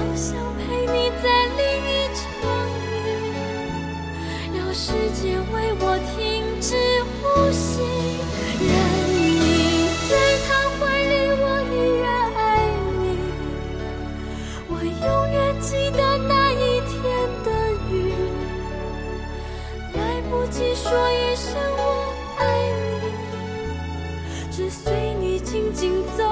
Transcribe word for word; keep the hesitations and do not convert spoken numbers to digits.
想陪你在另一场雨，要世界为我停止呼吸，任你在他怀里，我依然爱你。我永远记得那一天的雨，来不及说一声我爱你，只随你静静走。